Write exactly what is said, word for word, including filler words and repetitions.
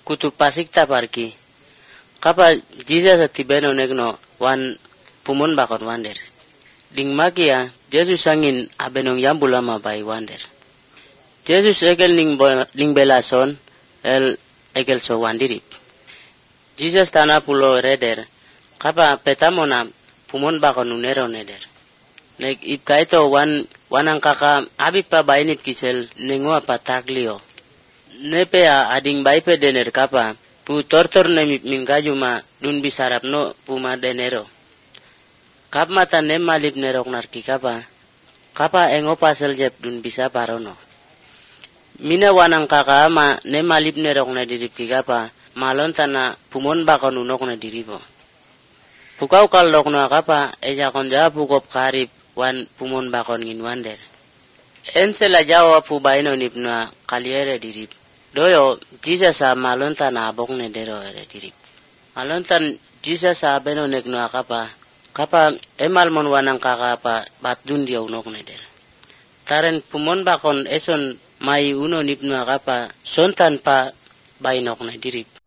kutu pasik taparki. Kapa Jesus atibeno negno wan pumon bakon wander. Ding magia Jesus angin abenong yambulama bai wander. Jesus egel ning ning belason el egel so wandirip. Jesus tana pulo reder. Kapa petamona pumon bakon unero neder. Nek ipkaito wan wanang kaka abipa bainip kisel nengwa pataglio. Nepe a ading baipe dener kapa pu tortor ne mingajuma dun bisarap no puma denero. Kap mata nem malip nerok narki kapa kapa engo pasel jep dun bisa parono. Mina wanang kaka ama nem malip nerok na dirip ki kapa malon tana pumon bakon unok na diribo. Pukau kalok no kapa eja konja pukop karip wan pumon bakon ngin wander. Ensela jawa pu baino nipna kaliere dirip. Doyo Jesus a malonta na abok ne dero ere dirip. Malontan Jesus a beno negno akapa. Kapa emal mon wanang kakapa bat dun dia unok ne der. Taren pumon bakon eson mai uno nipno akapa sontan pa bainok ne dirip.